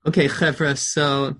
Okay, Chevra, so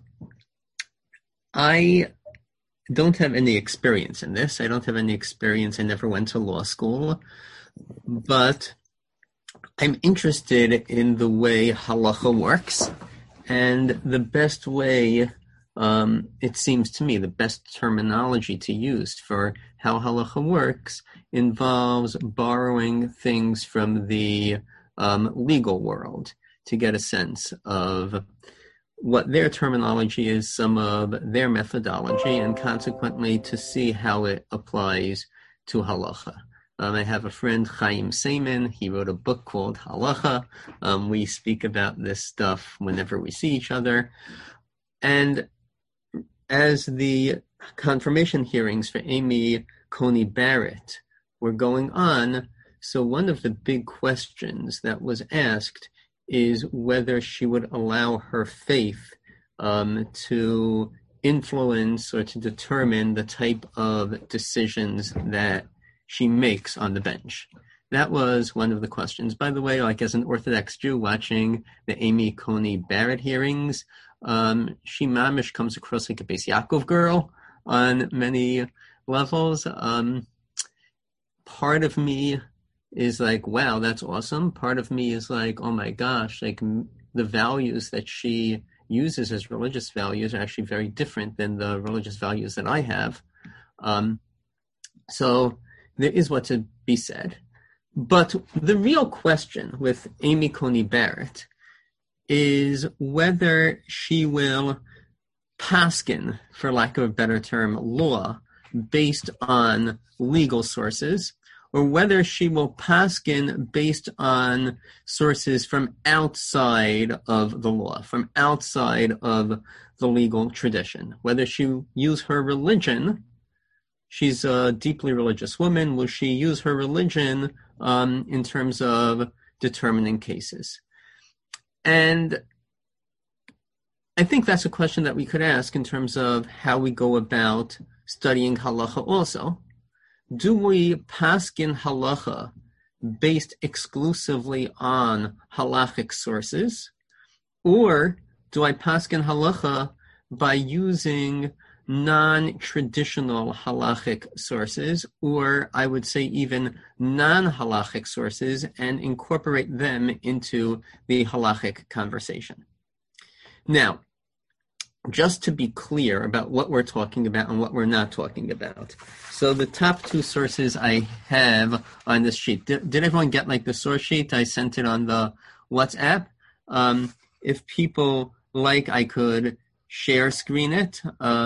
I don't have any experience in this. I don't have any experience. I never went to law school, but I'm interested in the way halacha works. And the best way, it seems to me, the best terminology to use for how halacha works involves borrowing things from the legal world to get a sense of what their terminology is, some of their methodology, and consequently to see how it applies to halacha. I have a friend, Chaim Seiman. He wrote a book called Halacha. We speak about this stuff whenever we see each other. And as the confirmation hearings for Amy Coney Barrett were going on, so one of the big questions that was asked is whether she would allow her faith to influence or to determine the type of decisions that she makes on the bench. That was one of the questions. By the way, like as an Orthodox Jew watching the Amy Coney Barrett hearings, she mamish comes across like a Beis Yaakov girl on many levels. Part of me is like, wow, that's awesome. Part of me is like, oh my gosh, like the values that she uses as religious values are actually very different than the religious values that I have. So there is what to be said. But the real question with Amy Coney Barrett is whether she will paskin, for lack of a better term, law based on legal sources, or whether she will paskin based on sources from outside of the law, from outside of the legal tradition. Whether she use her religion, she's a deeply religious woman, will she use her religion in terms of determining cases? And I think that's a question that we could ask in terms of how we go about studying halacha also. Do we paskin halacha based exclusively on halachic sources? Or do I paskin halacha by using non-traditional halachic sources, or I would say even non-halachic sources, and incorporate them into the halachic conversation? Now, just to be clear about what we're talking about and what we're not talking about. So the top two sources I have on this sheet. Did everyone get like the source sheet? I sent it on the WhatsApp. If people like, I could share screen it.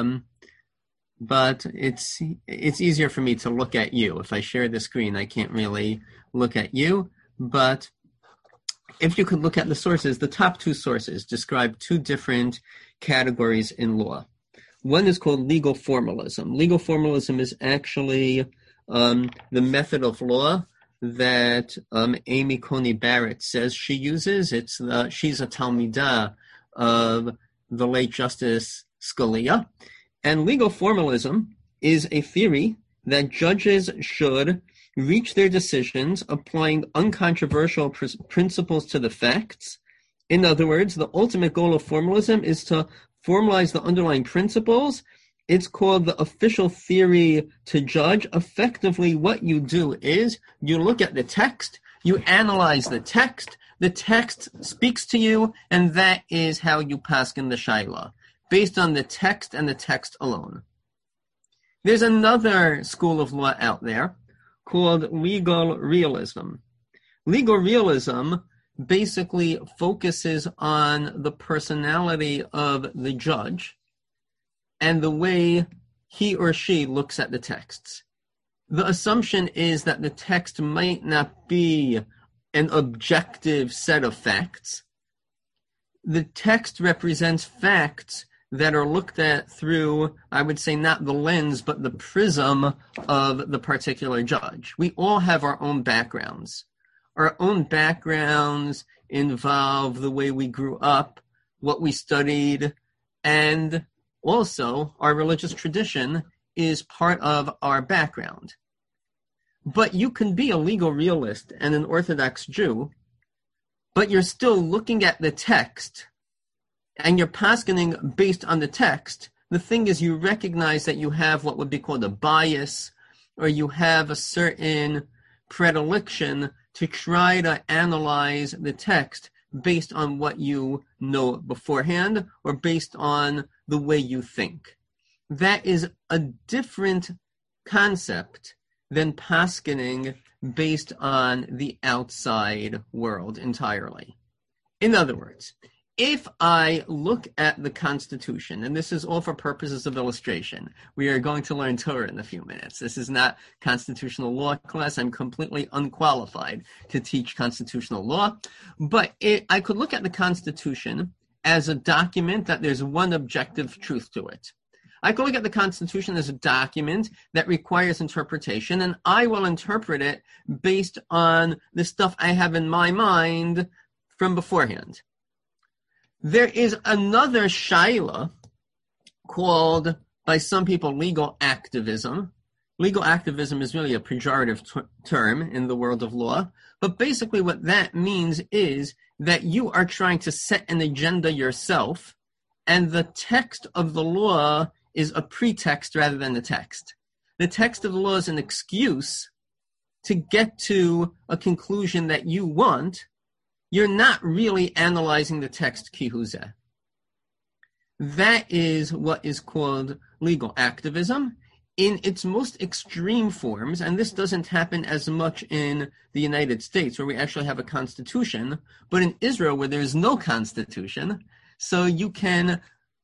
But it's easier for me to look at you. If I share the screen, I can't really look at you. But if you could look at the sources, the top two sources describe two different categories in law. One is called legal formalism. Legal formalism is actually the method of law that Amy Coney Barrett says she uses. She's a Talmidah of the late Justice Scalia. And legal formalism is a theory that judges should reach their decisions applying uncontroversial principles to the facts. In other words, the ultimate goal of formalism is to formalize the underlying principles. It's called the official theory to judge. Effectively, what you do is you look at the text, you analyze the text speaks to you, and that is how you paskin the shaila, based on the text and the text alone. There's another school of law out there called legal realism. Legal realism basically focuses on the personality of the judge and the way he or she looks at the texts. The assumption is that the text might not be an objective set of facts. The text represents facts that are looked at through, I would say, not the lens, but the prism of the particular judge. We all have our own backgrounds. Our own backgrounds involve the way we grew up, what we studied, and also our religious tradition is part of our background. But you can be a legal realist and an Orthodox Jew, but you're still looking at the text and you're paskening based on the text, the thing is you recognize that you have what would be called a bias, or you have a certain predilection to try to analyze the text based on what you know beforehand or based on the way you think. That is a different concept than paskening based on the outside world entirely. In other words, if I look at the Constitution, and this is all for purposes of illustration, we are going to learn Torah in a few minutes. This is not constitutional law class. I'm completely unqualified to teach constitutional law. But I could look at the Constitution as a document that there's one objective truth to it. I could look at the Constitution as a document that requires interpretation, and I will interpret it based on the stuff I have in my mind from beforehand. There is another shaila called, by some people, legal activism. Legal activism is really a pejorative term in the world of law, but basically what that means is that you are trying to set an agenda yourself, and the text of the law is a pretext rather than the text. The text of the law is an excuse to get to a conclusion that you want. You're not really analyzing the text kihuzeh. That is what is called legal activism in its most extreme forms, and this doesn't happen as much in the United States, where we actually have a constitution, but in Israel, where there's no constitution, so you can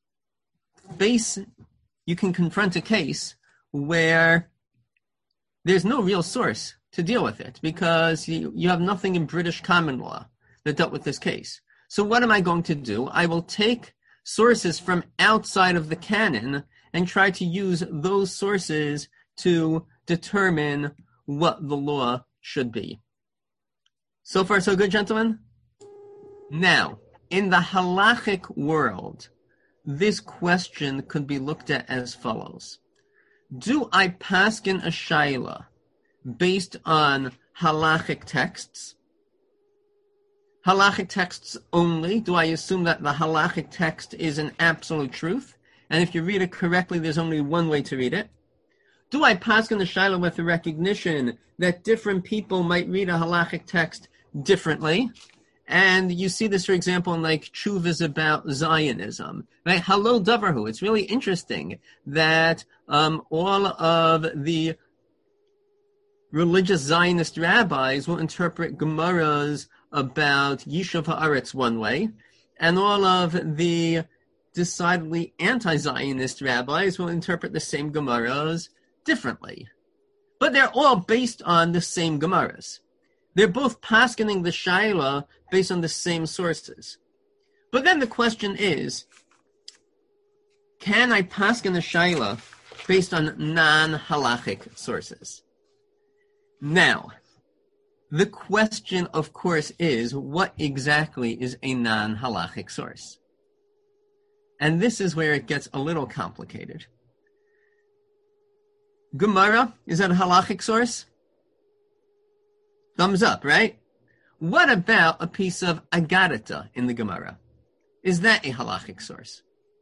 confront a case where there's no real source to deal with it, because you have nothing in British common law that dealt with this case. So what am I going to do? I will take sources from outside of the canon and try to use those sources to determine what the law should be. So far, so good, gentlemen? Now, in the halachic world, this question could be looked at as follows. Do I paskin a shaila based on halachic texts? Halachic texts only? Do I assume that the halachic text is an absolute truth? And if you read it correctly, there's only one way to read it. Do I paskin the shaila with the recognition that different people might read a halachic text differently? And you see this, for example, in like tshuvas about Zionism, right? Halol davarhu. It's really interesting that all of the religious Zionist rabbis will interpret Gemaras about Yishuv Haaretz one way, and all of the decidedly anti-Zionist rabbis will interpret the same Gemaras differently. But they're all based on the same Gemaras. They're both paskening the shaila based on the same sources. But then the question is, can I pasken the shaila based on non-halachic sources? Now, the question, of course, is what exactly is a non-halachic source? And this is where it gets a little complicated. Gemara, is that a halachic source? Thumbs up, right? What about a piece of Agadata in the Gemara? Is that a halachic source?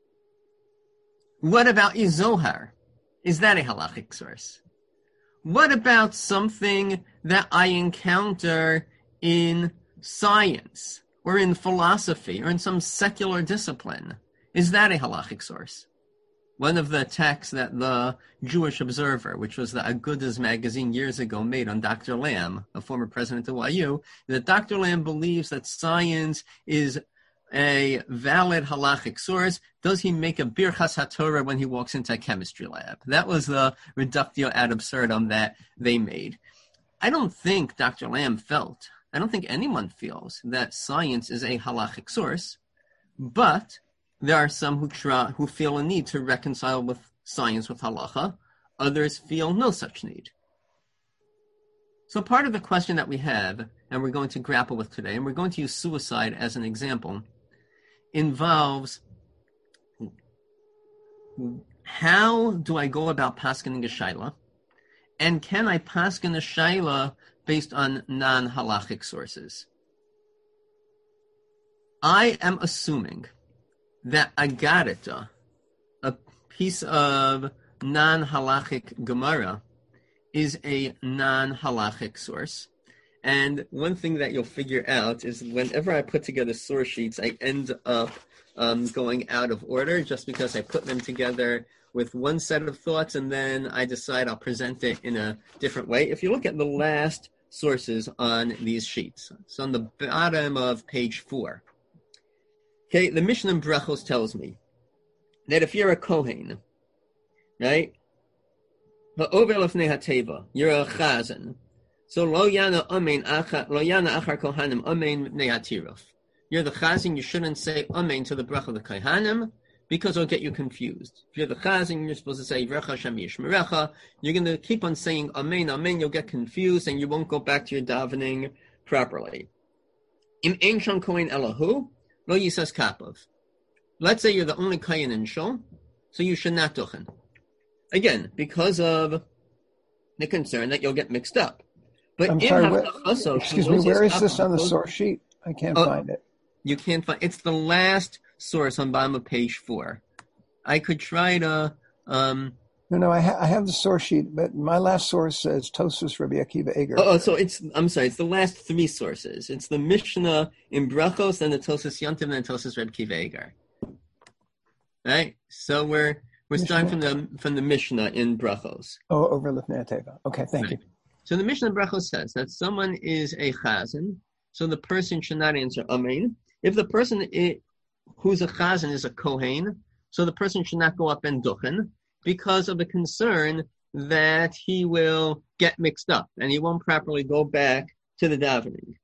What about Zohar? Is that a halachic source? What about something that I encounter in science or in philosophy or in some secular discipline? Is that a halachic source? One of the texts that the Jewish Observer, which was the Agudas magazine years ago, made on Dr. Lamb, a former president of YU, that Dr. Lamb believes that science is a valid halachic source. Does he make a Birchas HaTorah when he walks into a chemistry lab? That was the reductio ad absurdum that they made. I don't think Dr. Lamb felt, I don't think anyone feels that science is a halachic source, but there are some who feel a need to reconcile with science with halacha. Others feel no such need. So part of the question that we have, and we're going to grapple with today, and we're going to use suicide as an example, involves how do I go about paskening a shaila, and can I pasken a shaila based on non-halachic sources? I am assuming that Agarita, a piece of non-halachic Gemara, is a non-halachic source. And one thing that you'll figure out is whenever I put together source sheets, I end up going out of order just because I put them together with one set of thoughts and then I decide I'll present it in a different way. If you look at the last sources on these sheets, so on the bottom of page 4, okay, the Mishnah in Brachos tells me that if you're a Kohen, right, you're a Chazan, so lo yana achar kohanim amen mipnei hatiruf. You're the chazan, you shouldn't say amen to the bracha of the kohanim because it'll get you confused. If you're the chazan, you're supposed to say Yivrecha Hashem Yishmerecha. You're going to keep on saying amen, amen. You'll get confused and you won't go back to your davening properly. Im ein sham kohen elahu lo yisas kapav. Let's say you're the only kohen in shul, so you should not duchen. Again, because of the concern that you'll get mixed up. But I'm sorry, excuse me, where is this on the source sheet? I can't find it. You can't find it's the last source on bottom of page 4. I could try to No, I have the source sheet, but my last source says Tosfos Rabbi Akiva Eger. So it's the last 3 sources. It's the Mishnah in Brachos, then the Tosfos Yontiv, and then Tosfos Rabbi Akiva Eger. Right? So we're starting from the Mishnah in Brachos. Oh, over Lifnei Teva. Okay, thank you. So the Mishnah Brachos says that someone is a chazan, so the person should not answer amen. If the person who's a chazan is a kohen, so the person should not go up and duchen because of the concern that he will get mixed up and he won't properly go back to the davening.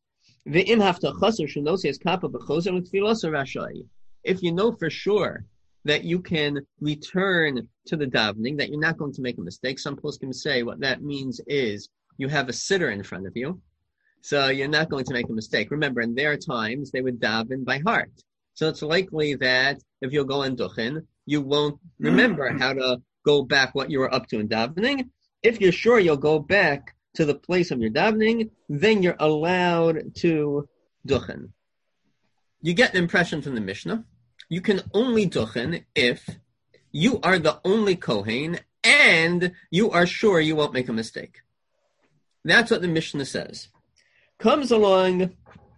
If you know for sure that you can return to the davening, that you're not going to make a mistake, some poskim say what that means is you have a sitter in front of you, so you're not going to make a mistake. Remember, in their times, they would daven by heart. So it's likely that if you'll go in duchen, you won't remember how to go back what you were up to in davening. If you're sure you'll go back to the place of your davening, then you're allowed to duchen. You get an impression from the Mishnah. You can only duchen if you are the only kohen and you are sure you won't make a mistake. That's what the Mishnah says. Comes along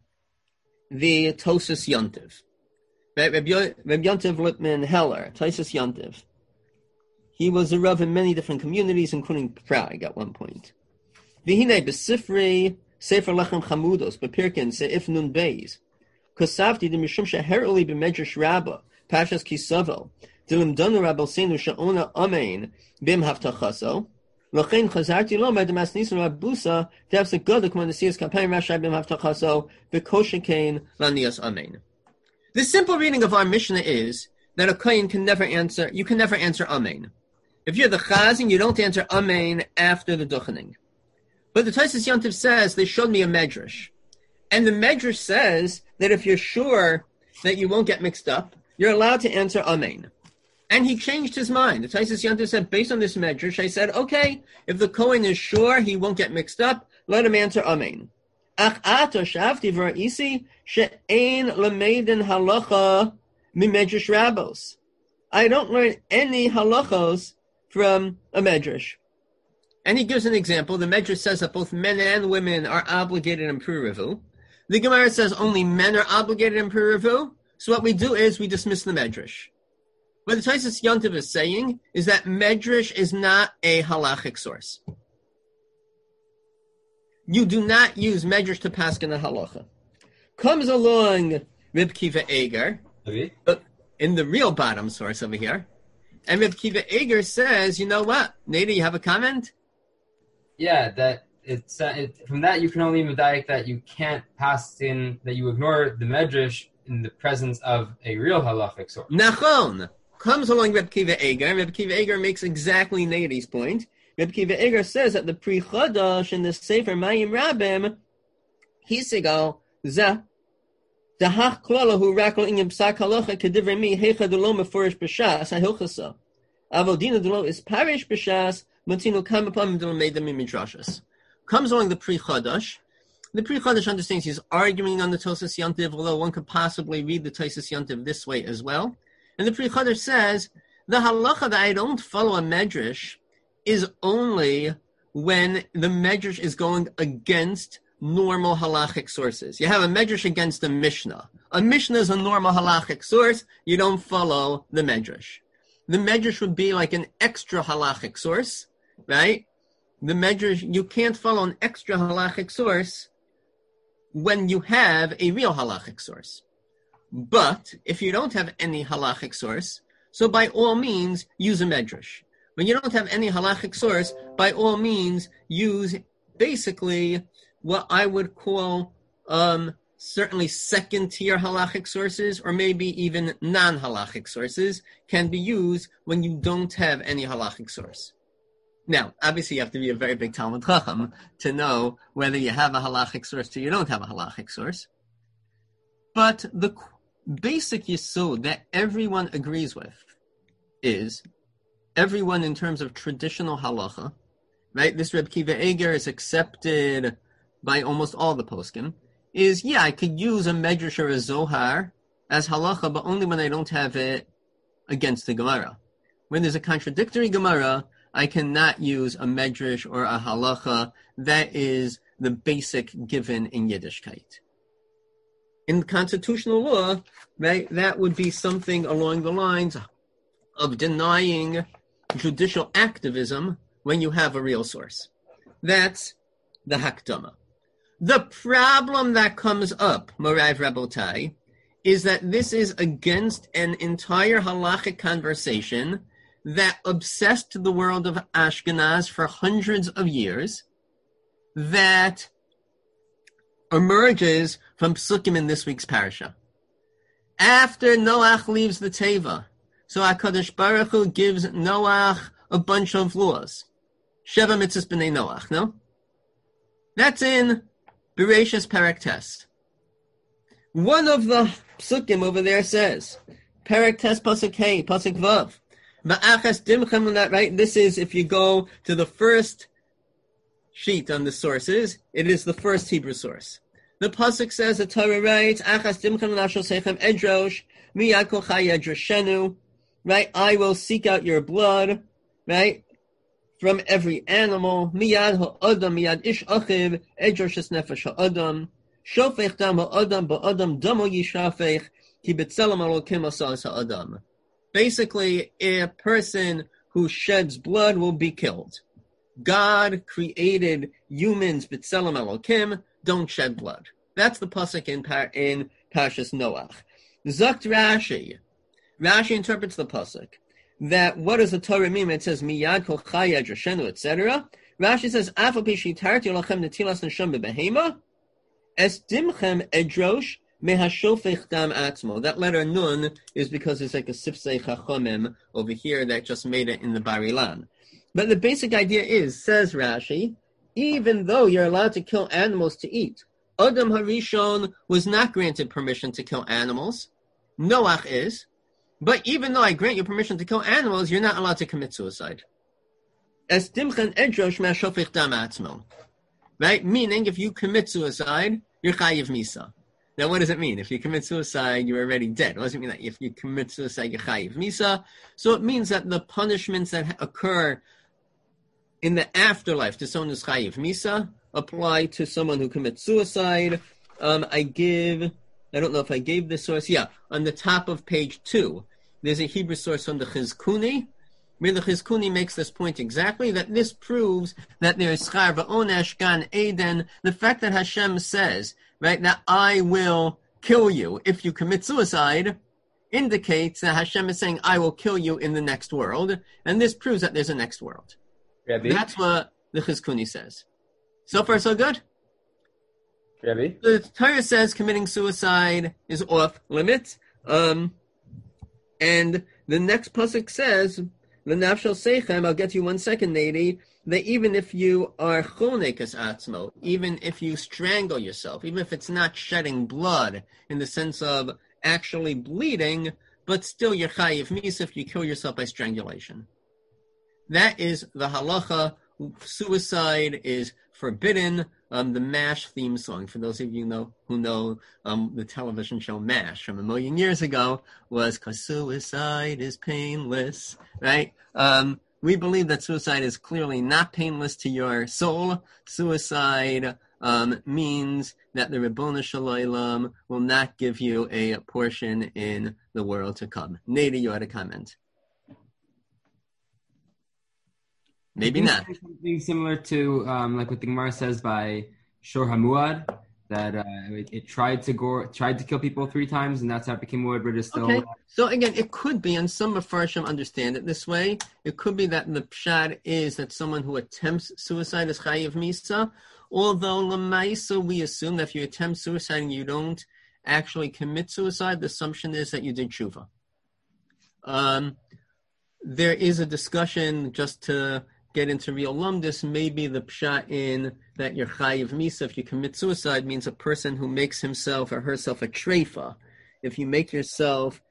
the Tosfos Yontiv. Rabbi Yontiv Lipman Heller, Tosfos Yontiv. He was a Rav in many different communities, including Prague at one point. V'hinei b'sifrei Sefer Lechem Chamudos, b'pirkin se'if nun beis. Kosavti d'mishum she'her'oli b'medrash Rabba, Pashas Kisavel, d'limdonu Rabbi Seinu she'ona amein bim haftachaso, l'chein chazarti lo me'demas nisan Rabbusa, d'avs l'godok monesias kapein rashai bim haftachaso, v'koshikein lanias amein. The simple reading of our Mishnah is that a kohen can never answer amein. If you're the chazan, you don't answer amein after the duchening. But the Tosfos Yontiv says they showed me a medrash. And the medrash says that if you're sure that you won't get mixed up, you're allowed to answer amen. And he changed his mind. The Tosfos Yontiv said, based on this medrash, I said, okay, if the Kohen is sure he won't get mixed up, let him answer amen. Ach ato shavti v'ra'isi she'ein l'meidin halacha mimedrash rabbos. I don't learn any halachos from a medrash. And he gives an example. The medrash says that both men and women are obligated in Purivu. The Gemara says only men are obligated in Purivu. So what we do is we dismiss the medrash. What the Tosfos Yontiv is saying is that medrash is not a halachic source. You do not use medrash to paskin a halacha. Comes along Reb Kiva Eger, in the real bottom source over here, and Reb Kiva Eger says, you know what? Nada, you have a comment? Yeah, that from that you can only medayik that you can't pass in, that you ignore the medrash in the presence of a real halachic source. Nachon comes along Reb Kiva Eger. Reb Kiva Eger makes exactly Nadi's point. Reb Kiva Eger says that the Pri Chadash in the Sefer Mayim Rabim, Hisigal Zeh Dahach Klalahu Rakol Inyam Psak Halacha Kedivrei Mi Hecha Delo Mefurish B'Shas Ahilchasa Avodina Delo is Parish B'Shas Matino Kamapam Delo Meidam Midrashas. Comes along the Pri Chadash. The Pri Chadash understands he's arguing on the Tosfos Yontiv, although one could possibly read the Tosfos Yontiv this way as well. And the Pri Chadash says, the halacha that I don't follow a medrash is only when the medrash is going against normal halachic sources. You have a medrash against a Mishnah. A Mishnah is a normal halachic source. You don't follow the medrash. The medrash would be like an extra halachic source, right? The medrash, you can't follow an extra halachic source when you have a real halachic source. But if you don't have any halachic source, so by all means, use a medrash. When you don't have any halachic source, by all means, use basically what I would call certainly second-tier halachic sources, or maybe even non-halachic sources, can be used when you don't have any halachic source. Now, obviously, you have to be a very big Talmud Chacham to know whether you have a halachic source or you don't have a halachic source. But the basic yesod that everyone agrees with is, everyone in terms of traditional halacha, right? This Reb Kiva Eger is accepted by almost all the poskim, is, yeah, I could use a medrash or a zohar as halacha, but only when I don't have it against the Gemara. When there's a contradictory Gemara, I cannot use a medrash or a halacha. That is the basic given in Yiddishkeit. In constitutional law, right, that would be something along the lines of denying judicial activism when you have a real source. That's the Hakdama. The problem that comes up, Morai Rabotai, is that this is against an entire halachic conversation that obsessed the world of Ashkenaz for hundreds of years, that emerges from Psukim in this week's parasha. After Noach leaves the Teva, so HaKadosh Baruch Hu gives Noach a bunch of laws. Sheva mitzvahs b'nei Noach, no? That's in Bereshis Perek Tes. One of the Psukim over there says, Perek Tes Pasuk Hey, Pasuk Vav, Ma'achas dimchem, right? This is, if you go to the first sheet on the sources, it is the first Hebrew source. The pasuk says, the Torah writes, "Achas dimchem nashal seichem edrosh, miyad kol chai edroshenu." Right, I will seek out your blood, right, from every animal. Miyad ha'adam, miyad ish achiv, edrosh es nefesh ha'adam, shofech dam ha'adam ba'adam damo yishafech, ki b'tzelem alokim asas ha'adam. Basically, a person who sheds blood will be killed. God created humans, b'tzelem elokim, don't shed blood. That's the pasuk in Parshas Noach. Zakt Rashi. Rashi interprets the pasuk that what does the Torah mean? It says miyad kol chaya drashenu, etc. Rashi says afal pi shitarti lachem netilas neshama behema es dimchem edrosh mehashofech dam atzmo. That letter nun is because it's like a sifsei chachomim over here that just made it in the Bar Ilan. But the basic idea is, says Rashi, even though you're allowed to kill animals to eat, Adam Harishon was not granted permission to kill animals. Noach is. But even though I grant you permission to kill animals, you're not allowed to commit suicide. Es dimchen edrosh me'ashofech dam atzmo. Right? Meaning, if you commit suicide, you're chayiv misa. Now, what does it mean? If you commit suicide, you're already dead. What does it mean that if you commit suicide, you're chayiv misa? So it means that the punishments that occur in the afterlife to someone who's chayiv misa apply to someone who commits suicide. I don't know if I gave this source. Yeah, on the top of page 2, there's a Hebrew source from the Chizkuni, where the Chizkuni makes this point exactly, that this proves that there is schar v'onesh gan Eden. The fact that Hashem says, right, that I will kill you if you commit suicide, indicates that Hashem is saying, I will kill you in the next world, and this proves that there's a next world. Rabbi? That's what the Chizkuni says. So far, so good? Rabbi? The Torah says committing suicide is off limits. And the next pasuk says, "L'nafshel seichem." I'll get to you 1 second, Nady. That even if you are chonekas atzmo, even if you strangle yourself, even if it's not shedding blood in the sense of actually bleeding, but still you're chayiv misa if you kill yourself by strangulation. That is the halacha suicide is forbidden. The MASH theme song, for those of you who know the television show MASH from a million years ago, was "'Cause suicide is painless," right? We believe that suicide is clearly not painless to your soul. Suicide means that the Ribono Shel Olam will not give you a portion in the world to come. Nada, you had a comment. Maybe not. Something similar to like what the Gemara says by Shor HaMuad, that it tried to kill people 3 times, and that's how it became muad, but it's still... Okay, so again, it could be, and some Mefarshim understand it this way, it could be that the pshat is that someone who attempts suicide is chayiv misa, although l'maisa we assume that if you attempt suicide and you don't actually commit suicide, the assumption is that you did tshuva. There is a discussion, just to get into real lumdus, maybe the pshat in that you're chayiv misa, if you commit suicide, means a person who makes himself or herself a treifa. If you make yourself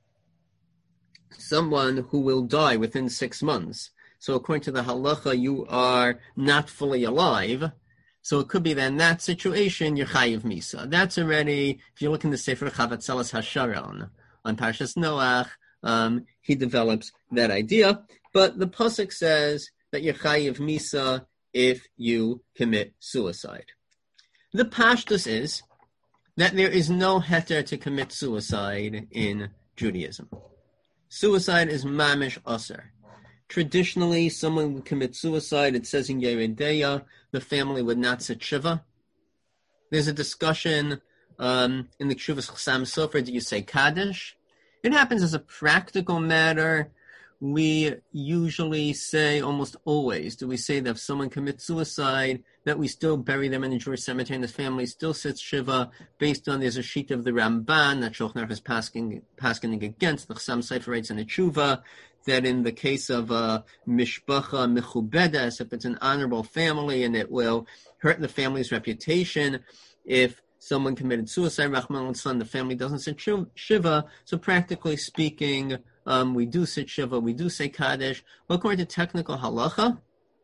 someone who will die within 6 months, so according to the halacha, you are not fully alive, so it could be that in that situation, you're chayiv misa. That's already, if you look in the Sefer Chavatzelas Hasharon on Parshas Noach, he develops that idea, but the pasuk says that you're chayiv misa if you commit suicide. The pashtus is that there is no heter to commit suicide in Judaism. Suicide is mamish aser. Traditionally, someone would commit suicide, it says in Yeredeya, the family would not sit shiva. There's a discussion in the Kshuvas Chassam Sofer, do you say Kaddish? It happens as a practical matter. We usually say, almost always, do we say that if someone commits suicide, that we still bury them in a Jewish cemetery and the family still sits shiva, based on there's a sheet of the Ramban that Shulchan Aruch is passing against. The Chassam Sofer writes in a tshuva that in the case of a mishpacha mechubedes, if it's an honorable family and it will hurt the family's reputation, if someone committed suicide, Rahman al-San, the family doesn't sit shiva. So practically speaking, we do sit shiva, we do say Kaddish. But according to technical halacha,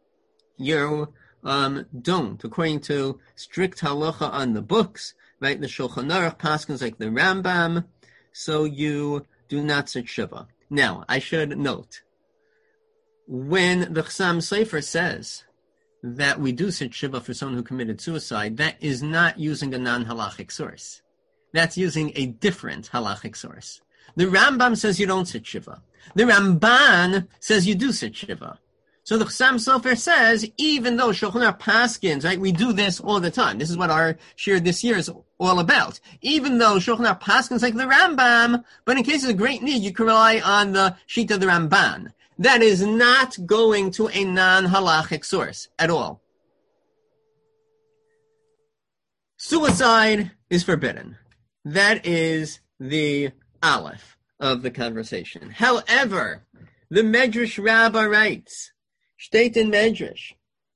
you don't. According to strict halacha on the books, right, the Shulchan Aruch paskins like the Rambam, so you do not sit shiva. Now, I should note, when the Chassam Sofer says that we do sit shiva for someone who committed suicide, that is not using a non-halachic source. That's using a different halachic source. The Rambam says you don't sit shiva. The Ramban says you do sit shiva. So the Chassam Sofer says, even though Shulchan Aruch paskins, right, we do this all the time. This is what our shir this year is all about. Even though Shulchan Aruch paskins like the Rambam, but in case of great need, you can rely on the sheet of the Ramban. That is not going to a non-halachic source at all. Suicide is forbidden. That is the aleph of the conversation. However, the Medrash Rabbah writes, steht in Medrash,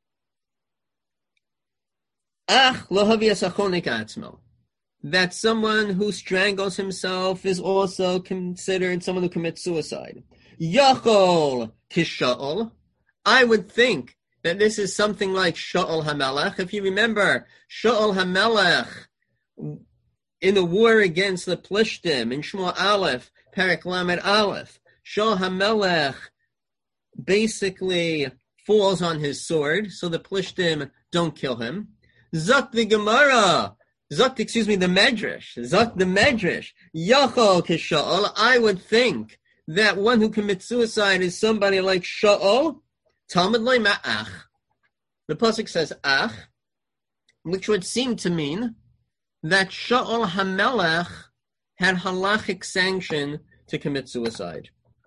ach lo havias achonik atzmo, that someone who strangles himself is also considered someone who commits suicide. Yachol kisha'ol, I would think that this is something like Sha'ol HaMelech. If you remember, Sha'ol HaMelech in the war against the Plishtim, in Shmuel Aleph, Perek Lamed Aleph, Sha'ol HaMelech basically falls on his sword, so the Plishtim don't kill him. Zok the Gemara, the Medrash, Yachol kisha'ol, I would think that one who commits suicide is somebody like Sha'ol, Talmud loy ma'ach. The pasuk says ach, which would seem to mean that Sha'ol HaMelech had halachic sanction to commit suicide.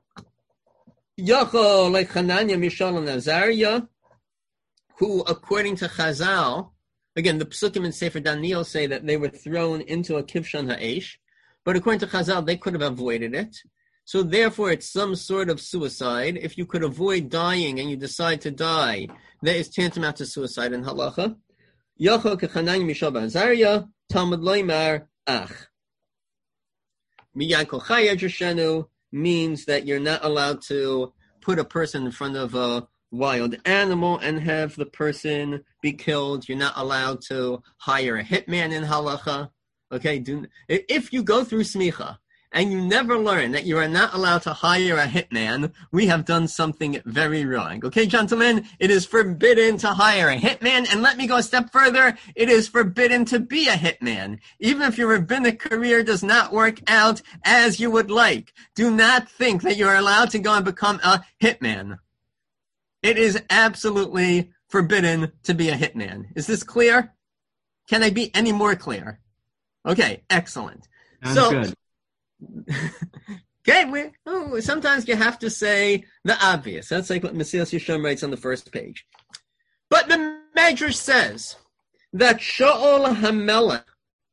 Yachol like Hananya, Mishael, and Azariah, who, according to Chazal, again, the Psukim in Sefer Daniel say that they were thrown into a Kivshan Ha'esh, but according to Chazal, they could have avoided it. So therefore, it's some sort of suicide. If you could avoid dying and you decide to die, that is tantamount to suicide in halacha. Yachol kechananya Mishael ba'Azariah, Talmud loymar ach. Miyad kol chaya drashenu means that you're not allowed to put a person in front of a wild animal and have the person be killed. You're not allowed to hire a hitman in halacha. Okay, if you go through smicha and you never learn that you are not allowed to hire a hitman, we have done something very wrong. Okay, gentlemen, it is forbidden to hire a hitman, and let me go a step further. It is forbidden to be a hitman. Even if your rabbinic career does not work out as you would like, do not think that you are allowed to go and become a hitman. It is absolutely forbidden to be a hitman. Is this clear? Can I be any more clear? Okay, excellent. Sounds good. Okay, sometimes you have to say the obvious. That's like what Mesilas Yesharim writes on the first page. But the Medrash says that Shaul HaMelech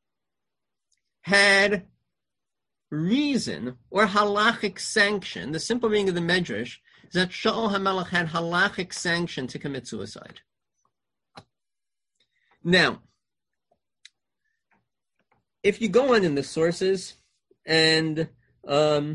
had reason or halachic sanction. The simple meaning of the Medrash is that Shaul HaMelech had halachic sanction to commit suicide. Now, if you go on in the sources, and if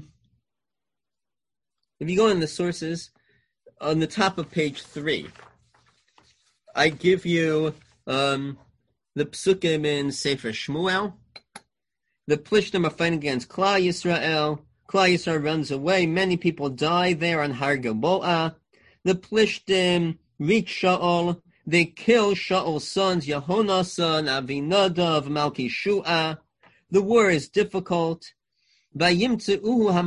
you go in the sources, on the top of page 3, I give you the psukim in Sefer Shmuel. The Plishtim are fighting against Klal Yisrael. Klal Yisrael runs away. Many people die there on Har Gilboa. The Plishtim reach Shaul. They kill Shaul's sons, Yehonasan, Avinadav, Malki-Shua. The war is difficult. Basically,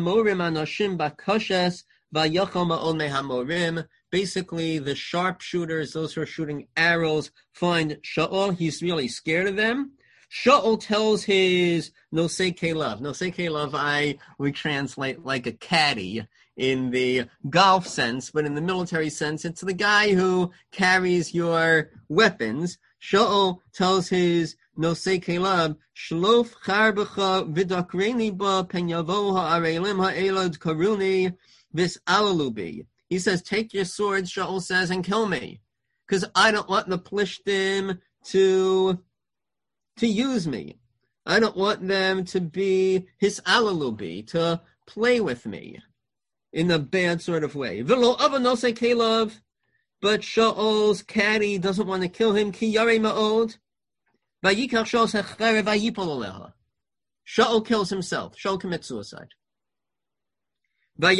the sharpshooters, those who are shooting arrows, find Shaul. He's really scared of them. Shaul tells his Nosei Kelev. Nosei Kelev, we translate like a caddy in the golf sense, but in the military sense, it's the guy who carries your weapons. Shaul tells his Nosei Kelev, Shlof charbecha vidakreni ba penyavo ha'arelim ha'elod karuni vis alalubi. He says, take your sword, Shaul says, and kill me, because I don't want the Plishtim to use me. I don't want them to be his alalubi, to play with me in a bad sort of way. V'lo ava Nosei Kelev, but Shaul's caddy doesn't want to kill him. Ki yarei ma'od. Shaul kills himself. Shaul commits suicide. Right?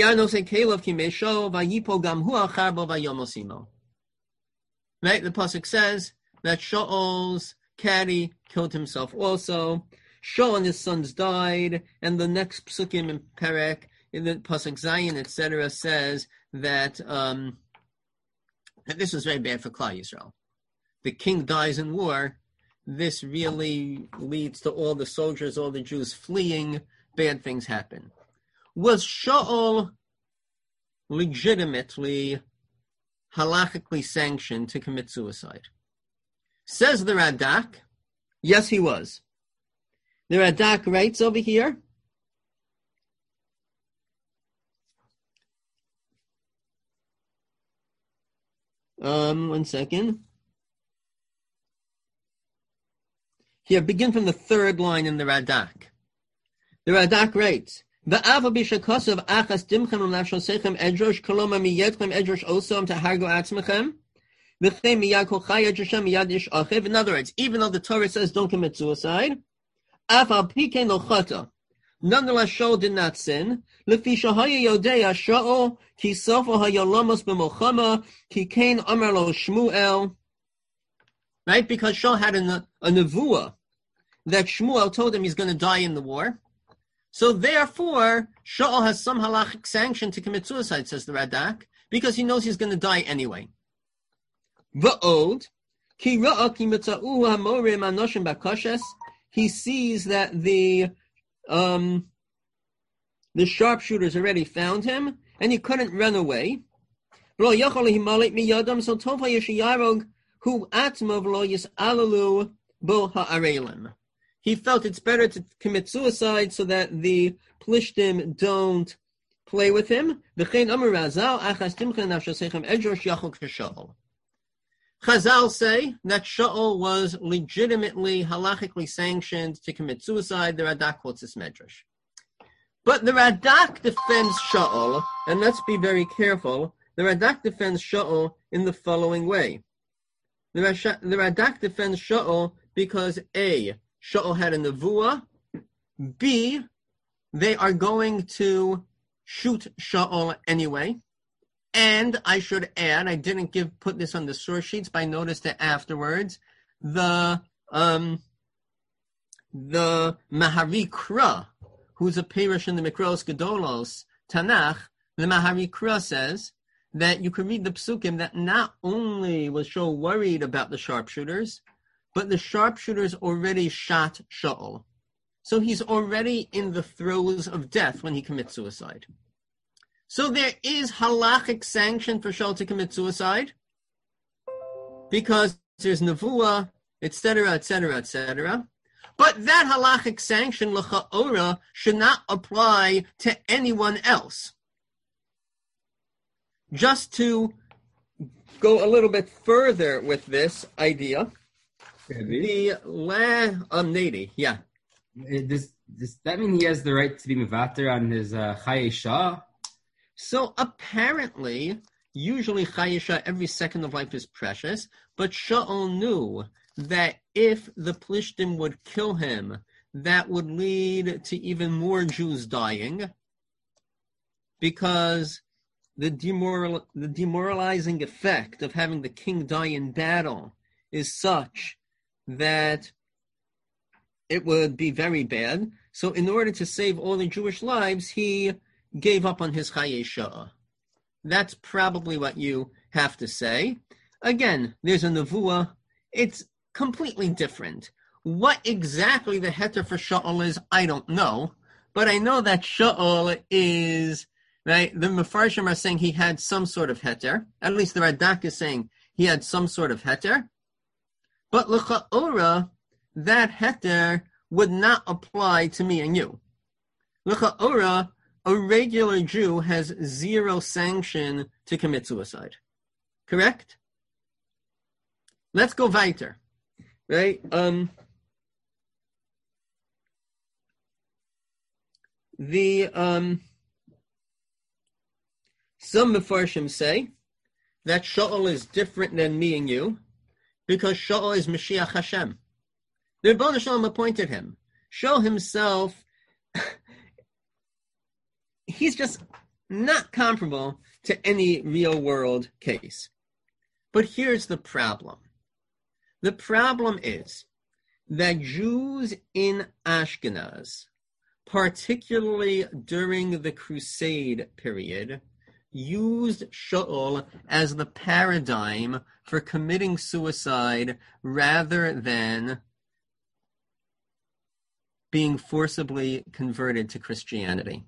The pasuk says that Shaul's caddy killed himself also. Shaul and his sons died, and the next psukim in Perek, in the pasuk Zayin, etc., says that this was very bad for Klal Yisrael. The king dies in war. This really leads to all the soldiers, all the Jews fleeing. Bad things happen. Was Shaul legitimately, halachically sanctioned to commit suicide? Says the Radak, yes, he was. The Radak writes over here, one second. Here, begin from the third line in the Radak. The Radak writes, V'ava b'shakosov achas dimchem u'nafshosechem edrosh koloma miyetchem edrosh osom tahargo atzmechem v'chem miyad kolchaya jeshem miyad ish achiv. In other words, even though the Torah says don't commit suicide, af al pikein lo chata. Nonetheless, Shaul did not sin. Lefi shahaya yodea Shaul ki sofa hayolamos b'mochama ki kain amar lo Shmuel. Right, because Shaul had a nevuah that Shmuel told him he's going to die in the war. So therefore, Shaul has some halachic sanction to commit suicide, says the Radak, because he knows he's going to die anyway. V'od, ki ra'a ki mitza'u hamorim anoshim bakoshes. He sees that the sharpshooters already found him, and he couldn't run away. Lo yachol himalit miyadam, so tov hayishiyarog hu atmav lo yis'alalu bo ha'arelim. He felt it's better to commit suicide so that the Plishtim don't play with him. Chazal say that Shaul was legitimately, halachically sanctioned to commit suicide. The Radak quotes this medrash. But the Radak defends Shaul, and let's be very careful, the Radak defends Shaul in the following way. The Radak defends Shaul because A, Shaul had a nevuah, B, they are going to shoot Shaul anyway, and I should add, I didn't put this on the source sheets, but I noticed it afterwards, the Maharikra, who's a Perush in the Mikros Gedolos Tanakh, the Maharikra says that you can read the psukim that not only was Shaul worried about the sharpshooters, but the sharpshooters already shot Shaul. So he's already in the throes of death when he commits suicide. So there is halachic sanction for Shaul to commit suicide because there's nevuah, etc., etc., etc. But that halachic sanction, l'cha'ora, should not apply to anyone else. Just to go a little bit further with this idea, Nady, yeah. Does that mean he has the right to be mevater on his Chayei Shah? So apparently, usually Chayei Shah, every second of life is precious, but Shaul knew that if the Plishtim would kill him, that would lead to even more Jews dying, because the demoralizing effect of having the king die in battle is such that it would be very bad. So in order to save all the Jewish lives, he gave up on his Chayei Shah. That's probably what you have to say. Again, there's a nevuah. It's completely different. What exactly the heter for Shaul is, I don't know. But I know that Shaul is, right, the Mefarshim are saying he had some sort of heter. At least the Radak is saying he had some sort of heter. But l'cha'ora, that heter would not apply to me and you. L'cha'ora, a regular Jew has zero sanction to commit suicide. Correct? Let's go weiter. Right? Some Mefarshim say that Shaul is different than me and you because Shaul is Mashiach Hashem. The Rebbeinu Shalom appointed him. Shaul himself, he's just not comparable to any real world case. But here's the problem. The problem is that Jews in Ashkenaz, particularly during the Crusade period, used Shaul as the paradigm for committing suicide rather than being forcibly converted to Christianity.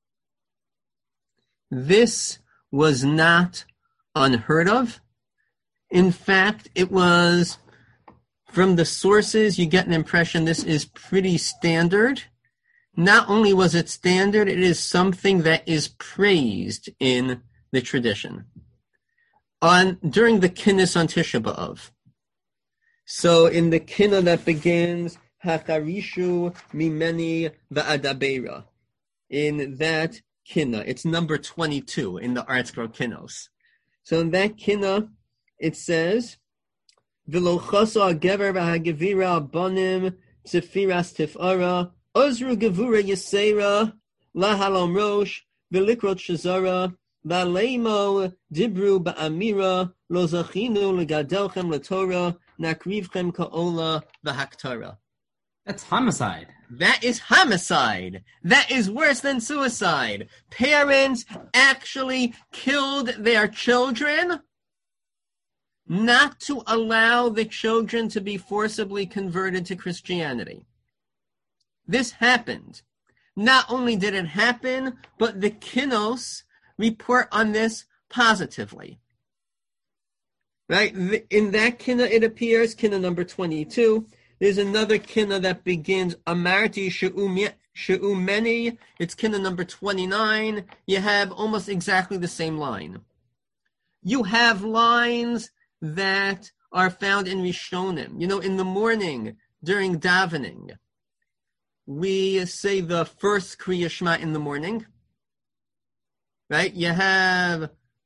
This was not unheard of. In fact, it was, from the sources, you get an impression this is pretty standard. Not only was it standard, it is something that is praised in the tradition. During the Kinnis on Tisha B'Av. So in the Kinna that begins, Hakarishu Mimeni Va'adabera. In that Kinna, it's number 22 in the ArtScroll Kinnos. So in that Kinna, it says, V'lo chaso ha'gever v'ha'gevira abonim tzefiras tifara Ozru gevura yisera lahalom rosh v'likrot shazara v'aleimo dibru ba'amira lo zachinu legadelchem letorah nakrivchem ka'ola v'haktara. That's homicide. That is homicide. That is worse than suicide. Parents actually killed their children not to allow the children to be forcibly converted to Christianity. This happened. Not only did it happen, but the Kinnos report on this positively. Right? In that Kinna, it appears, Kinna number 22. There's another Kinna that begins, Amarti She'umeni. It's Kinna number 29. You have almost exactly the same line. You have lines that are found in Rishonim. You know, in the morning, during davening, we say the first Kriya Shema in the morning, right? You have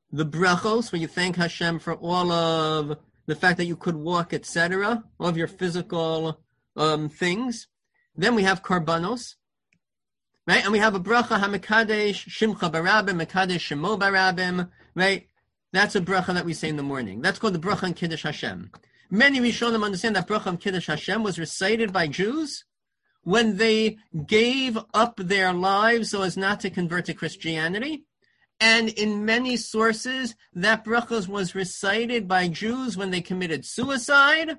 the brachos, where you thank Hashem for all of the fact that you could walk, etc., all of your physical things. Then we have karbanos, right? And we have a bracha hamikadesh shimcha barabim, mikadesh shemo barabim, right? That's a bracha that we say in the morning. That's called the bracha on Kiddush Hashem. Many Rishonim understand that bracha on Kiddush Hashem was recited by Jews when they gave up their lives so as not to convert to Christianity. And in many sources, that bracha was recited by Jews when they committed suicide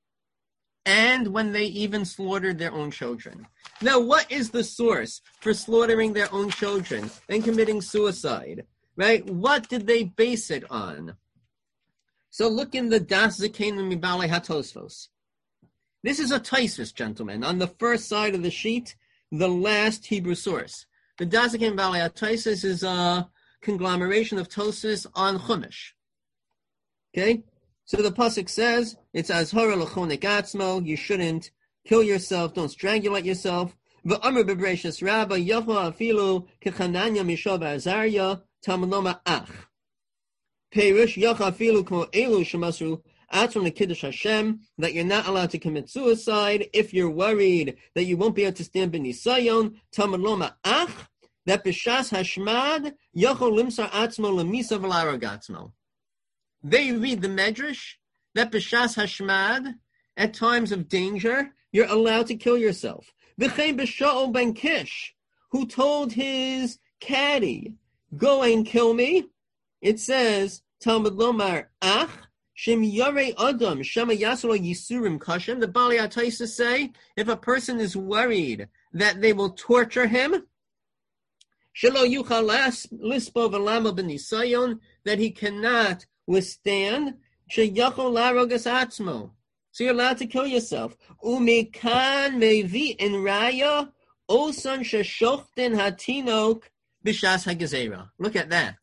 and when they even slaughtered their own children. Now, what is the source for slaughtering their own children and committing suicide? Right? What did they base it on? So look in the Das Zakeinu Mibalei HaTosfos. This is a Taisus, gentlemen. On the first side of the sheet, the last Hebrew source. The Das Zakeinu Mibalei HaTosfos is a conglomeration of Tosfos on Chumash. Okay? So the pasuk says, it's Azhara L'chonik Atzmo, you shouldn't kill yourself, don't strangulate yourself. V'amr b'Bereishis Rabba, Yocho afilu kechananya mishav Azarya, Tamanoma ach. Perish yachafilu ko elu shemasru atzon lekiddush Hashem, that you're not allowed to commit suicide if you're worried that you won't be able to stand b'nisayon. Tamanoma ach, that b'shas hashmad yachol limsar atzmo lemisa v'laragatzmo. They read the medrash that b'shas hashmad, at times of danger, you're allowed to kill yourself. V'chein b'sha'ol ben Kish, who told his caddy, go and kill me. It says, Talmud Lomar, Ach, Shem Yarei Adam, Shema Yasro Yisurim Kashem. The Bali HaTosfos say, if a person is worried that they will torture him, Shelo Yuchal Lispo V'Lama B'Nisayon, that he cannot withstand, Sheyachol Larogas Atzmo. So you're allowed to kill yourself. Umekan Mevi in Raya, Osan Sheshochten Hatinok, Bishas HaGezerah. Look at that.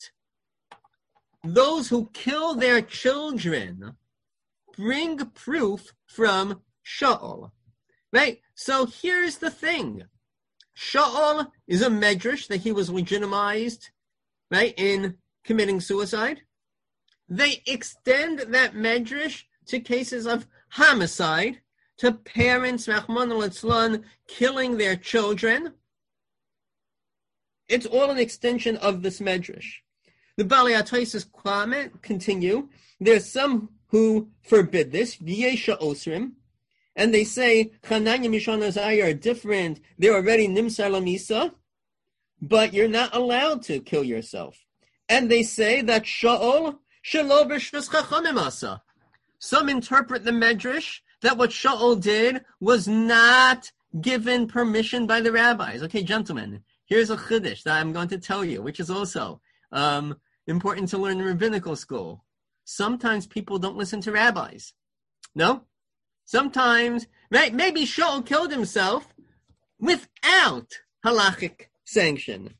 Those who kill their children bring proof from Shaul. Right? So here's the thing. Shaul is a medrash that he was legitimized, right, in committing suicide. They extend that medrash to cases of homicide, to parents, Rachmana litzlan, killing their children. It's all an extension of this medrash. The Bali HaTosfos comment continue. There's some who forbid this, V'yesha Osrim, and they say Chananya Mishon Azariah are different. They're already Nimsar Lamisa, but you're not allowed to kill yourself. And they say that Shaul Shelo B'Shvus Chachamim Asa. Some interpret the medrash that what Shaul did was not given permission by the rabbis. Okay, gentlemen. Here's a chiddush that I'm going to tell you, which is also important to learn in rabbinical school. Sometimes people don't listen to rabbis. No? Sometimes, maybe Shaul killed himself without halachic sanction.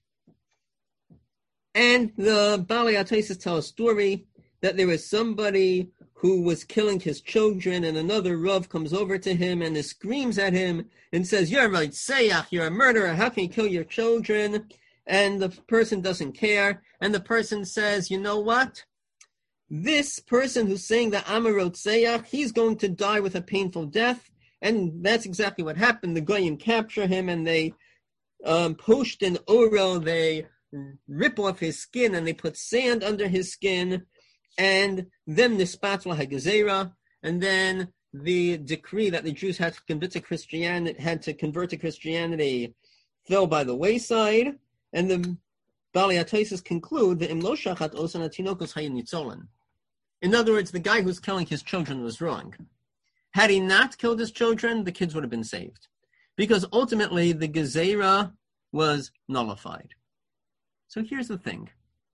And the Bali HaTosfos tell a story that there was somebody who was killing his children, and another Rav comes over to him and screams at him and says, you're a Reitzayach, you're a murderer, how can you kill your children? And the person doesn't care, and the person says, you know what? This person who's saying that I'm a Reitzayach, he's going to die with a painful death, and that's exactly what happened. The Goyim capture him, and they post an oro, they rip off his skin, and they put sand under his skin, and then the Nispatzla HaGezerah, and then the decree that the Jews had to convert to Christianity fell by the wayside, and the Bali HaTosfos conclude that Im lo shachat osan hatinokos hayin nitzolan. In other words, the guy who's killing his children was wrong. Had he not killed his children, the kids would have been saved, because ultimately the Gezerah was nullified. So here's the thing.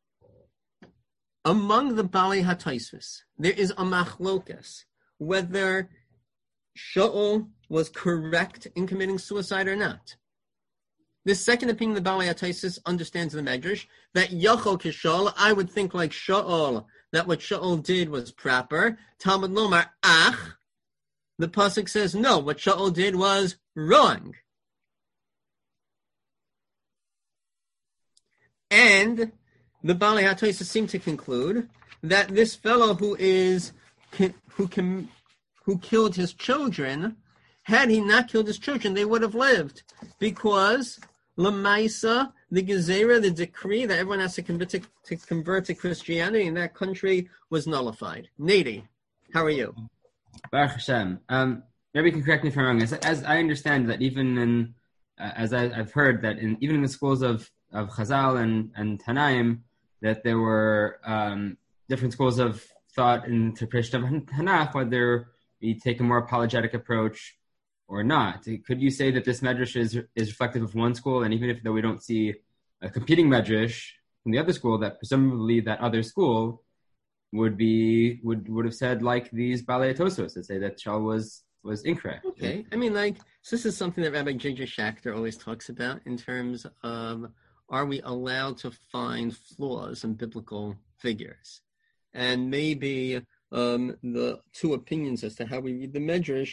Among the Bali HaTosfos, there is a machlokas whether Shaul was correct in committing suicide or not. The second opinion of the Bali HaTosfos understands the medrash that Yachol Kishol, I would think like Shaul, that what Shaul did was proper. Talmud Lomar Ach, the pasuk says no, what Shaul did was wrong. And the Balei HaTosfos seem to conclude that this fellow who killed his children, had he not killed his children, they would have lived, because Lamaisa, the Gezerah, the decree that everyone has to convert to Christianity in that country was nullified. Nady, how are you? Baruch Hashem. Maybe you can correct me if I'm wrong. As I understand that, even in as I've heard that even in the schools of Chazal and Tanaim, that there were different schools of thought and interpretation of Tanakh, whether we take a more apologetic approach or not. Could you say that this medrash is reflective of one school, and even though we don't see a competing medrash from the other school, that presumably that other school would have said like these Balei HaTosfos that say that Shaul was incorrect? Okay, I mean, so this is something that Rabbi J.J. Schachter always talks about in terms of, are we allowed to find flaws in biblical figures? And maybe the two opinions as to how we read the Medrash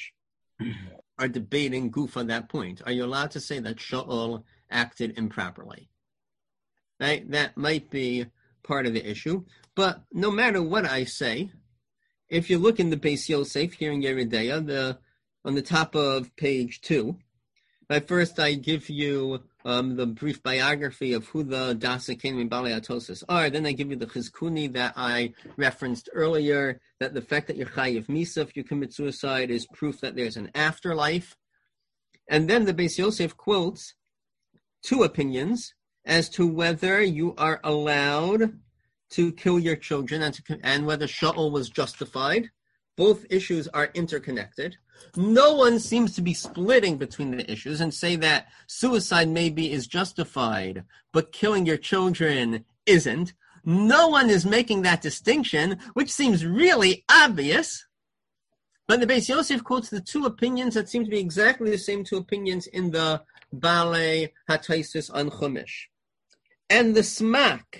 are debating goof on that point. Are you allowed to say that Shaul acted improperly? Right? That might be part of the issue. But no matter what I say, if you look in the Beis Yosef here in Yeridea, on the top of page 2, first I give you the brief biography of who the Dasakim and Balei HaTosfos are. Then I give you the Chizkuni that I referenced earlier, that the fact that you're chayiv misa if you commit suicide is proof that there's an afterlife. And then the Beis Yosef quotes two opinions as to whether you are allowed to kill your children and whether Shaul was justified. Both issues are interconnected. No one seems to be splitting between the issues and say that suicide maybe is justified, but killing your children isn't. No one is making that distinction, which seems really obvious. But the Beis Yosef quotes the two opinions that seem to be exactly the same two opinions in the Balei HaTosfos on Chumash. And the Smak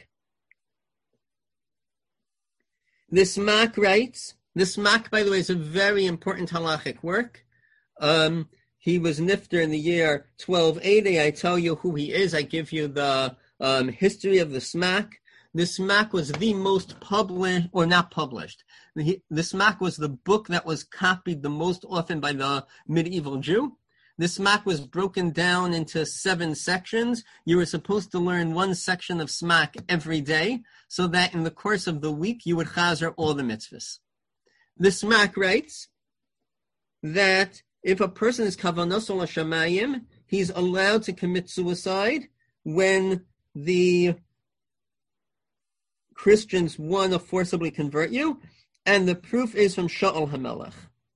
writes, the Smak, by the way, is a very important halachic work. He was nifter in the year 1280. I tell you who he is. I give you the history of the Smak. The Smak was the most published, or not published. The Smak was the book that was copied the most often by the medieval Jew. The Smak was broken down into 7 sections. You were supposed to learn one section of Smak every day, so that in the course of the week you would chazer all the mitzvahs. The Smak writes that if a person is kavanos ol hashamayim, he's allowed to commit suicide when the Christians want to forcibly convert you, and the proof is from Shaul HaMelech.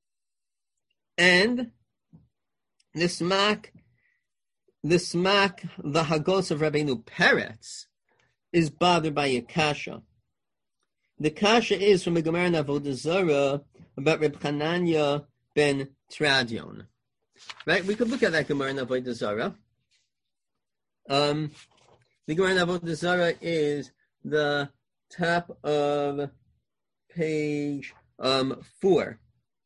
And the Smak, the Hagos of Rabbeinu Peretz, is bothered by a kasha. The kasha is from a Gemara in Avodah Zarah about Reb Hananya ben Tradion. Right? We could look at that Gemara in Avodah Zarah. The Gemara in Avodah Zarah is the top of page 4.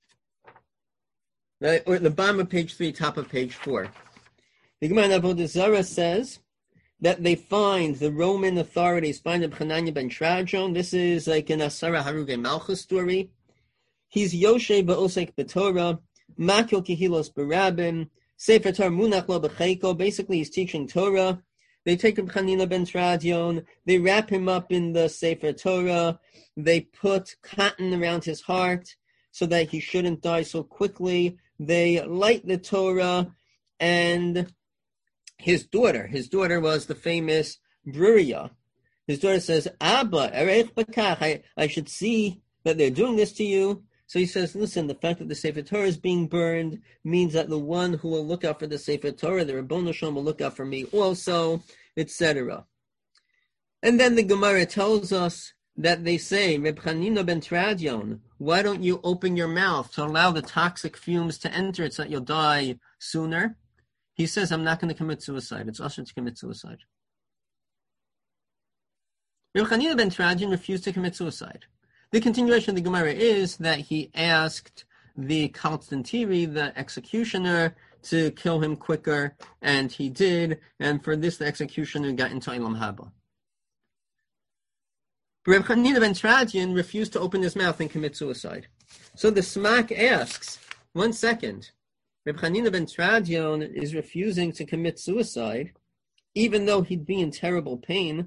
Right? Or the bottom of page 3, top of page 4. The Gemara in Avodah Zarah says that they find, the Roman authorities find Reb Hananya ben Tradion. This is like an Asara Haruge Malchus story. He's Yoshe ba'osek b'Torah, Makil Kehilos b'Rabim, Sefer Torah Munach lo b'Cheiko. Basically, he's teaching Torah. They take Reb Hananya ben Tradion, they wrap him up in the Sefer Torah, they put cotton around his heart so that he shouldn't die so quickly. They light the Torah, and his daughter was the famous Bruria. His daughter says, Abba, erech bakach, I should see that they're doing this to you. So he says, listen, the fact that the Sefer Torah is being burned means that the one who will look out for the Sefer Torah, the Ribbono Shel Olam, will look out for me also, etc. And then the Gemara tells us that they say, Reb Hanina ben Tradion, why don't you open your mouth to allow the toxic fumes to enter it so that you'll die sooner? He says, I'm not going to commit suicide. It's usher to commit suicide. Reb Hanina ben Tradion refused to commit suicide. The continuation of the Gemara is that he asked the Kaltstantiri, the executioner, to kill him quicker, and he did, and for this the executioner got into Ilam Haba. Reb Chanina ben Tradian refused to open his mouth and commit suicide. So the Smak asks, 1 second, Reb Chanina ben Tradian is refusing to commit suicide, even though he'd be in terrible pain.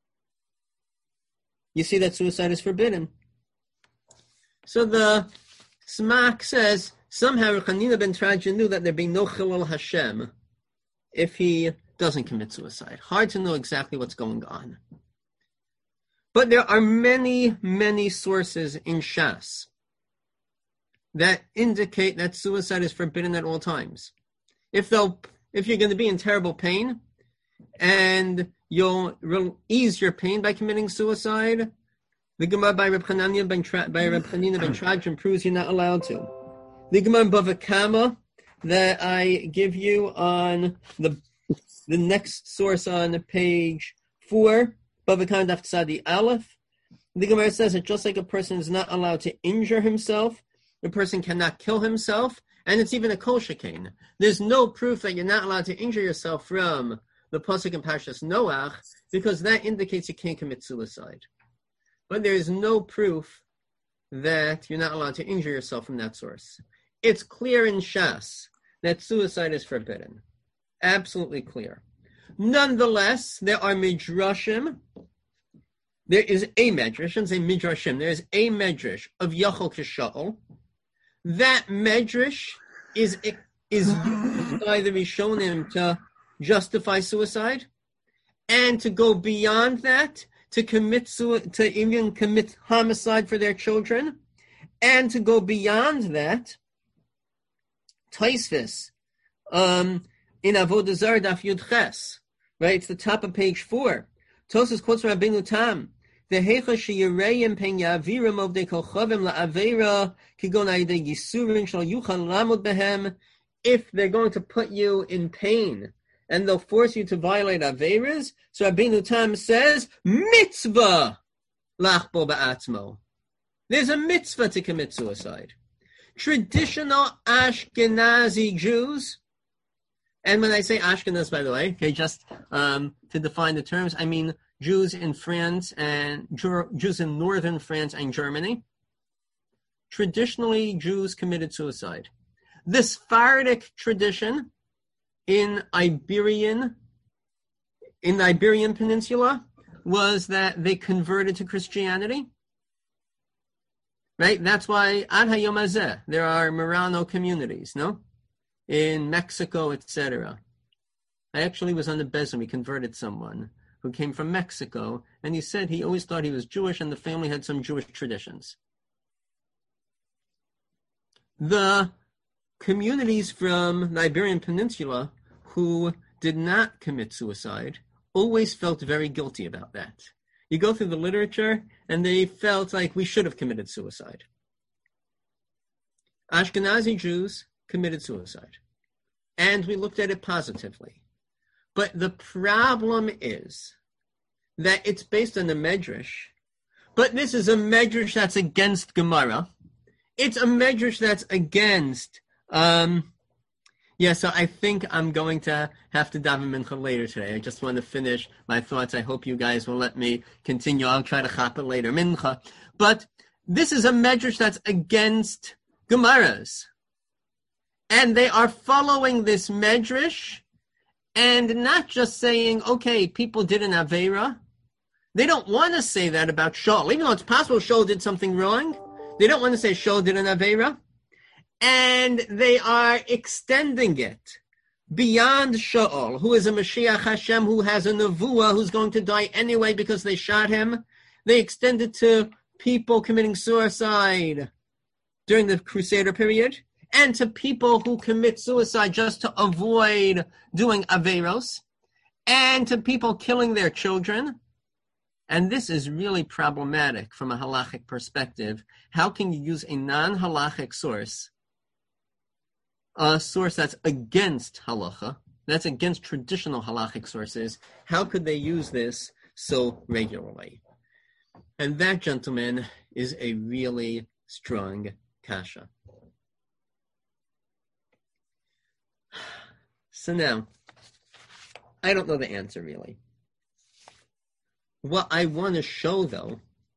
You see that suicide is forbidden. So the Smak says, somehow Reb Chanina ben Tradian knew that there'd be no Chilul Hashem if he doesn't commit suicide. Hard to know exactly what's going on. But there are many, many sources in Shas that indicate that suicide is forbidden at all times. If you're going to be in terrible pain and you'll ease your pain by committing suicide, the Gemara by Reb Chanina ben Tradian proves you're not allowed to. The Gemara Bava Kama that I give you on the next source on page 4, Bava Kama Daf Tzadi Aleph, the Gemara says that just like a person is not allowed to injure himself, the person cannot kill himself, and it's even a kol shekain. There's no proof that you're not allowed to injure yourself from the pasuk in Parshas Noach, because that indicates you can't commit suicide. But there is no proof that you're not allowed to injure yourself from that source. It's clear in Shas that suicide is forbidden. Absolutely clear. Nonetheless, there are midrashim. There is a medrash, I shouldn't say midrashim, there is a medrash of Yachol Kisha'ol. That medrash is used by the Rishonim to justify suicide, and to go beyond that, to even commit homicide for their children, and to go beyond that, Taisvis, in Avodah Zarah Daf Yud Ches, right? It's the top of page 4. Tosas quotes from Rabbeinu Tam. If they're going to put you in pain and they'll force you to violate Averas, so Rabbeinu Tam says, mitzvah lachbo ba'atzmo. There's a mitzvah to commit suicide. Traditional Ashkenazi Jews, and when I say Ashkenaz, by the way, okay, just to define the terms, I mean Jews in France and Jews in northern France and Germany. Traditionally, Jews committed suicide. The Sephardic tradition in the Iberian Peninsula was that they converted to Christianity. Right? That's why Ad Hayom Hazeh, there are Marrano communities, no? In Mexico, etc. I actually was on the Bezin. We converted someone who came from Mexico, and he said he always thought he was Jewish and the family had some Jewish traditions. The communities from the Iberian Peninsula who did not commit suicide always felt very guilty about that. You go through the literature, and they felt like we should have committed suicide. Ashkenazi Jews committed suicide, and we looked at it positively. But the problem is that it's based on the Medrash, but this is a Medrash that's against Gemara. It's a Medrash that's against, so I think I'm going to have to daven mincha later today. I just want to finish my thoughts. I hope you guys will let me continue. I'll try to chop it later, mincha. But this is a Medrash that's against Gemaras. And they are following this Medrash and not just saying, okay, people did an Aveira. They don't want to say that about Shaul. Even though it's possible Shaul did something wrong, they don't want to say Shaul did an Aveira. And they are extending it beyond Shaul, who is a Mashiach Hashem, who has a Nevuah, who's going to die anyway because they shot him. They extend it to people committing suicide during the Crusader period, and to people who commit suicide just to avoid doing Averos, and to people killing their children. And this is really problematic from a halachic perspective. How can you use a non-halachic source, a source that's against halacha, that's against traditional halachic sources? How could they use this so regularly? And that, gentlemen, is a really strong kasha. So now, I don't know the answer really. What I want to show, though,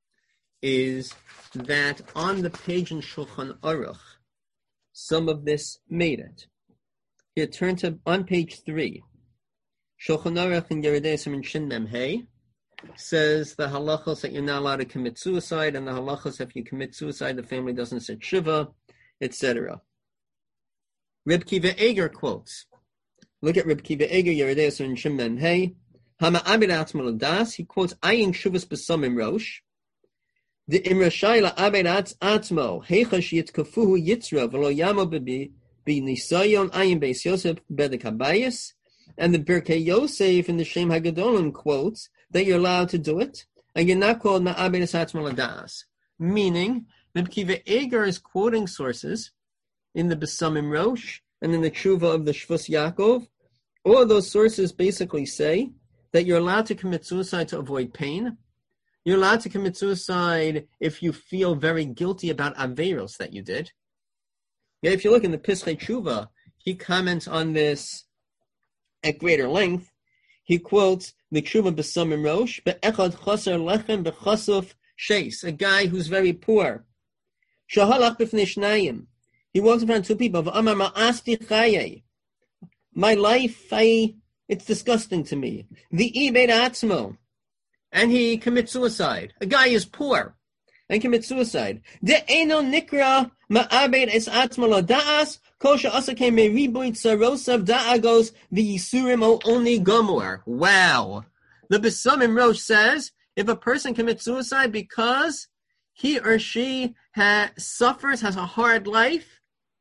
is that on the page in Shulchan Aruch, some of this made it. Here, turn to on page 3. Shulchan Aruch in Yeridei Siman Shin Mem Hey says the halachos that you're not allowed to commit suicide, and the halachos if you commit suicide, the family doesn't sit shiva, etc. Reb Kiva Eger quotes. Look at Reb Kiva Eger, Yeridei Siman Shin Mem Hey. Hama Abed Atzmo Das. He quotes Ayin Shuvas B'Samim Rosh. The Imra Shayla Abed Atzmo Heichash Yitkafuhu Yitzra V'lo Yamo B'Bi Nisayon Ayin Beis Yosef Bedek Habayis. And the Birkei Yosef in the Shem Hagadolim quotes that you're allowed to do it, and you're not called Ma'abed Atzmo Das. Meaning, Reb Kiva Eger is quoting sources in the B'Samim Rosh and in the Tshuva of the Shvus Yaakov. All of those sources basically say that you're allowed to commit suicide to avoid pain. You're allowed to commit suicide if you feel very guilty about Averos that you did. Yeah, if you look in the Pischei Tshuva, he comments on this at greater length. He quotes the Tshuva B'Samim Rosh, Be'echad chaser lechem b'chasuf sheis, a guy who's very poor. Shahalach b'fnei shnayim. He walks in front of two people. V'amar ma'asti chayei. My life, it's disgusting to me. The Ibed Atzmo. And he commits suicide. A guy is poor and commits suicide. De eno nikra ma'abed es atzmo lo da'as kol she'asake meriboy tsarosav da'agos v'yisurim o oni gomor. Wow. The B'Samim Rosh says if a person commits suicide because he or she suffers, has a hard life,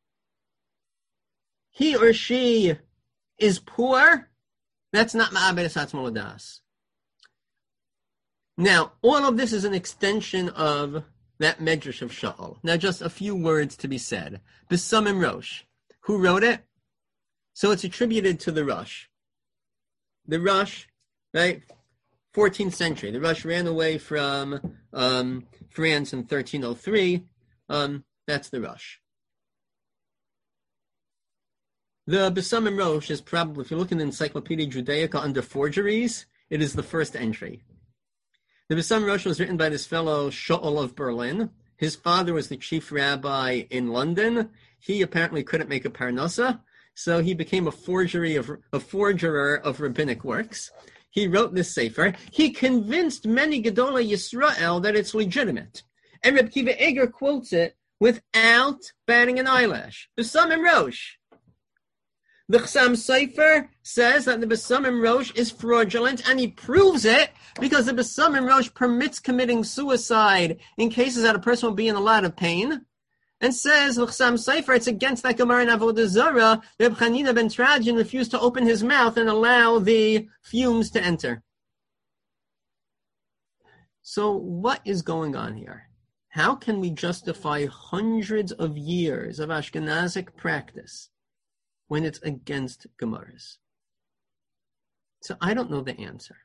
he or she is poor, that's not ma'abed es atzmo lo da'as. Now, all of this is an extension of that Medrash of Shaul. Now, just a few words to be said. B'Samim Rosh. Who wrote it? So it's attributed to the Rosh. The Rosh, right? 14th century. The Rosh ran away from France in 1303. That's the Rosh. The B'Samim Rosh is probably, if you look in the Encyclopedia Judaica under forgeries, it is the first entry. The B'Samim Rosh was written by this fellow Shaul of Berlin. His father was the chief rabbi in London. He apparently couldn't make a parnasa, so he became a forgerer of rabbinic works. He wrote this sefer. He convinced many Gedolei Yisrael that it's legitimate. And Reb Kiva Eger quotes it without batting an eyelash. B'Samim Rosh. The Chassam Sofer says that the B'Samim Rosh is fraudulent, and he proves it because the B'Samim Rosh permits committing suicide in cases that a person will be in a lot of pain, and says, the Chassam Sofer, it's against that Gemara in Avodah Zarah. Reb Chanina ben Trajan refused to open his mouth and allow the fumes to enter. So what is going on here? How can we justify hundreds of years of Ashkenazic practice when it's against Gemaras? So I don't know the answer.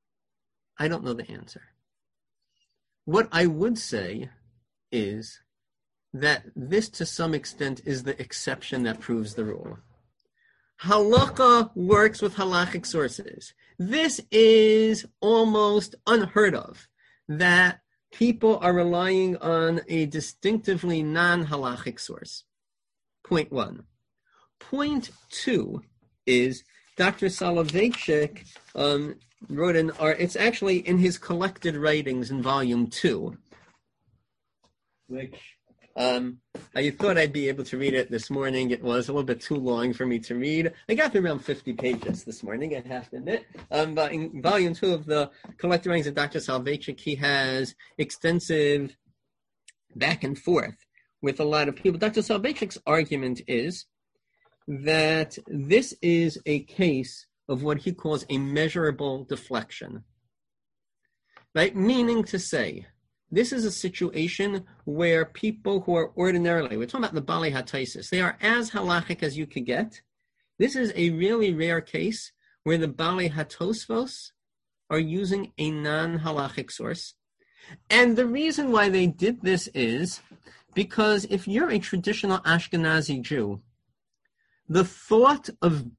What I would say is that this, to some extent, is the exception that proves the rule. Halakha works with halachic sources. This is almost unheard of, that people are relying on a distinctively non-halachic source. Point 1. Point 2 is Dr. Soloveitchik wrote it's actually in his collected writings in volume 2, which I thought I'd be able to read it this morning. It was a little bit too long for me to read. I got through around 50 pages this morning, I have to admit. But in volume 2 of the collected writings of Dr. Soloveitchik, he has extensive back and forth with a lot of people. Dr. Soloveitchik's argument is that this is a case of what he calls a measurable deflection, right? Meaning to say, this is a situation where people who are ordinarily, we're talking about the Bali HaTaisis, they are as halachic as you could get. This is a really rare case where the Bali HaTosfos are using a non-halachic source. And the reason why they did this is because if you're a traditional Ashkenazi Jew, the thought of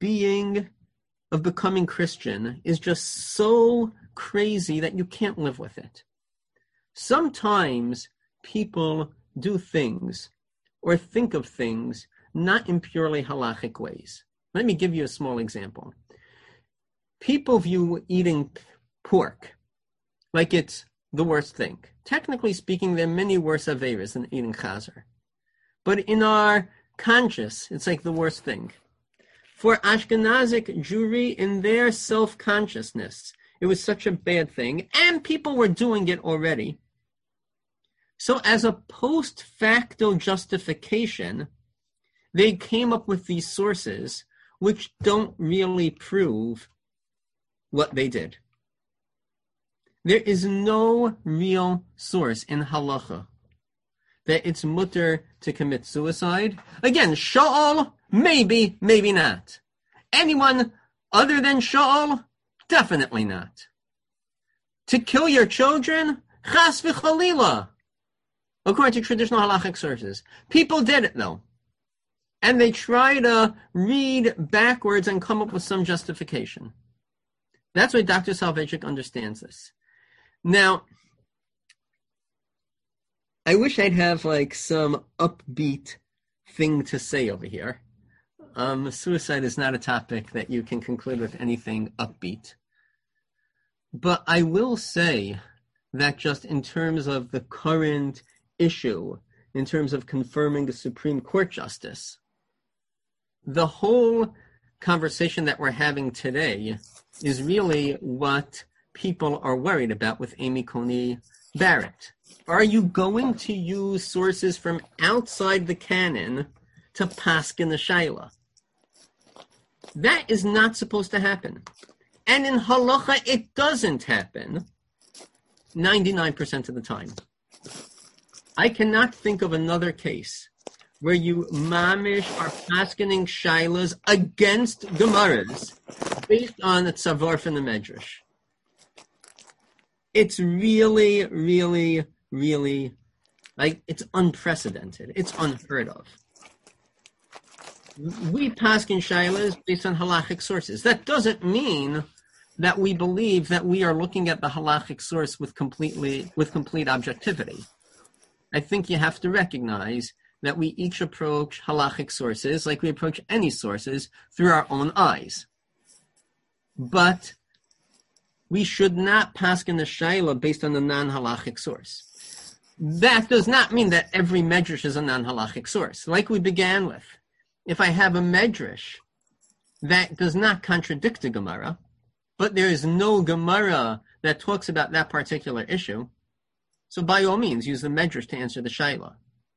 becoming Christian is just so crazy that you can't live with it. Sometimes people do things or think of things not in purely halachic ways. Let me give you a small example. People view eating pork like it's the worst thing. Technically speaking, there are many worse averas than eating chazer. But in our conscious, it's like the worst thing. For Ashkenazic Jewry, in their self-consciousness, it was such a bad thing, and people were doing it already. So as a post-facto justification, they came up with these sources which don't really prove what they did. There is no real source in halacha that it's mutter to commit suicide. Again, Shaul, maybe, maybe not. Anyone other than Shaul, definitely not. To kill your children, chas v'chalila, according to traditional halachic sources. People did it though. And they try to read backwards and come up with some justification. That's why Dr. Soloveitchik understands this. Now, I wish I'd have like some upbeat thing to say over here. Suicide is not a topic that you can conclude with anything upbeat. But I will say that just in terms of the current issue, in terms of confirming the Supreme Court justice, the whole conversation that we're having today is really what people are worried about with Amy Coney Barrett. Are you going to use sources from outside the canon to paskin the shaila? That is not supposed to happen. And in halacha, it doesn't happen 99% of the time. I cannot think of another case where you mamish are paskining shailas against gemaras based on a tzavar from the medrash. It's really, really, really, like, it's unprecedented. It's unheard of. We paskin shailas based on halachic sources. That doesn't mean that we believe that we are looking at the halachic source with complete objectivity. I think you have to recognize that we each approach halachic sources like we approach any sources through our own eyes. But we should not paskin the shaila based on the non-halachic source. That does not mean that every medrash is a non-halachic source. Like we began with, if I have a medrash that does not contradict a Gemara, but there is no Gemara that talks about that particular issue, so by all means, use the medrash to answer the shaila.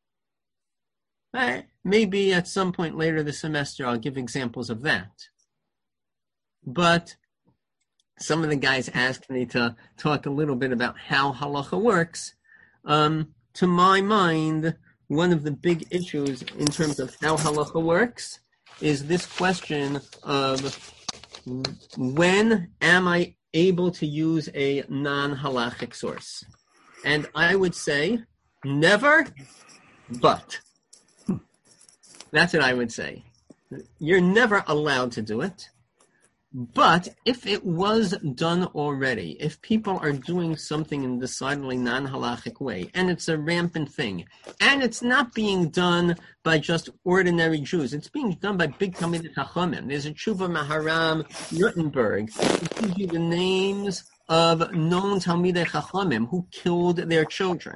Maybe at some point later this semester I'll give examples of that. But some of the guys asked me to talk a little bit about how halacha works. To my mind, one of the big issues in terms of how halacha works is this question of when am I able to use a non-halachic source? And I would say never, but. That's what I would say. You're never allowed to do it. But if it was done already, if people are doing something in a decidedly non-halachic way, and it's a rampant thing, and it's not being done by just ordinary Jews, it's being done by big Talmidei Chachamim. There's a Tshuva Maharam Rutenberg who gives you the names of known Talmidei Chachamim who killed their children.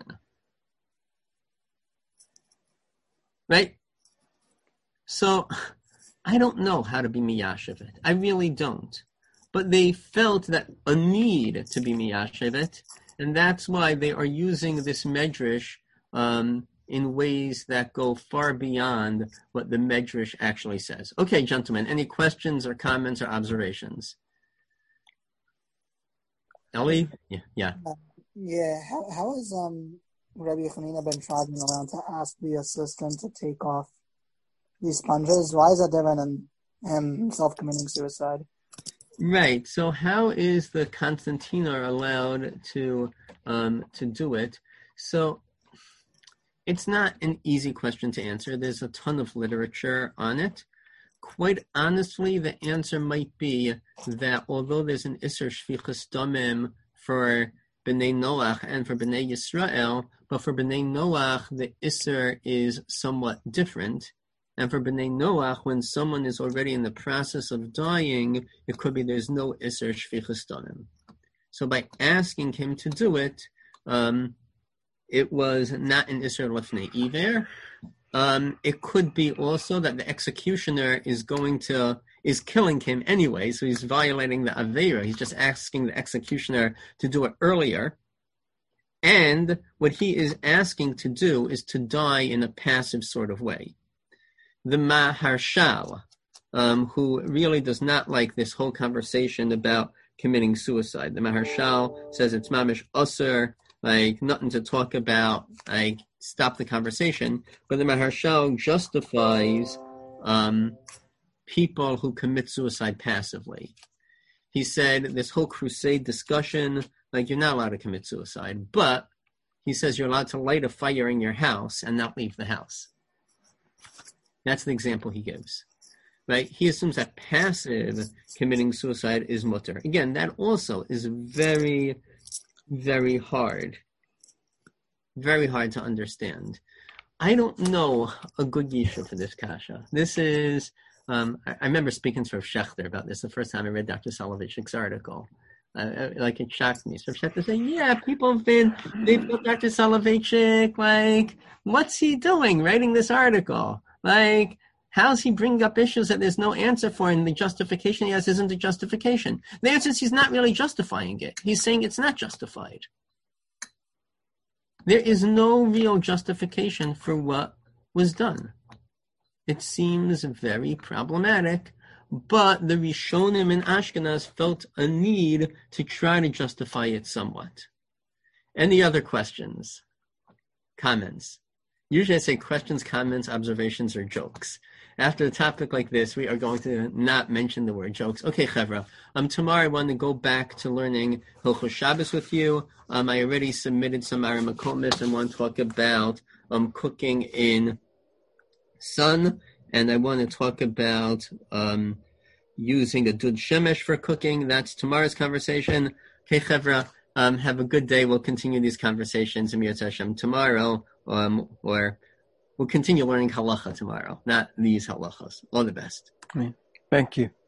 Right? So I don't know how to be miyashiv it. I really don't. But they felt that a need to be miyashiv it, and that's why they are using this medrash in ways that go far beyond what the medrash actually says. Okay, gentlemen, any questions or comments or observations? Ellie? Yeah. Yeah. How is Rabbi Chanina ben Shadman allowed to ask the assistant to take off these sponges? Why is that different than him self-committing suicide? Right. So how is the Constantinar allowed to do it? So it's not an easy question to answer. There's a ton of literature on it. Quite honestly, the answer might be that although there's an Isser Shvichas Damim for B'nai Noach and for B'nai Yisrael, but for B'nai Noach, the Isser is somewhat different. And for B'nai Noach, when someone is already in the process of dying, it could be there's no Isser Shfichus Damim. So by asking him to do it, it was not an Isser Lefnei Iver. It could be also that the executioner is killing him anyway, so he's violating the Aveira. He's just asking the executioner to do it earlier. And what he is asking to do is to die in a passive sort of way. The Maharshal, who really does not like this whole conversation about committing suicide. The Maharshal says it's mamish usur, like nothing to talk about, like stop the conversation. But the Maharshal justifies people who commit suicide passively. He said this whole crusade discussion, like you're not allowed to commit suicide, but he says you're allowed to light a fire in your house and not leave the house. That's the example he gives. Right? He assumes that passive committing suicide is mutter. Again, that also is very, very hard. Very hard to understand. I don't know a good yishuv for this kasha. This is, I remember speaking to Rav Shechter about this the first time I read Dr. Soloveitchik's article. Like it shocked me. So Rav Shechter said, yeah, they've got Dr. Soloveitchik, like, what's he doing writing this article? Like, how's he bringing up issues that there's no answer for, and the justification he has isn't a justification? The answer is he's not really justifying it. He's saying it's not justified. There is no real justification for what was done. It seems very problematic, but the Rishonim in Ashkenaz felt a need to try to justify it somewhat. Any other questions? Comments? Usually I say questions, comments, observations, or jokes. After a topic like this, we are going to not mention the word jokes. Okay, Chevra. Tomorrow I want to go back to learning Hilchos Shabbos with you. I already submitted some Aramakomis and want to talk about cooking in sun. And I want to talk about using a dud shemesh for cooking. That's tomorrow's conversation. Okay, Chevra. Have a good day. We'll continue these conversations in Yirtzeh Hashem tomorrow. Or we'll continue learning halacha tomorrow, not these halachas. All the best. Thank you.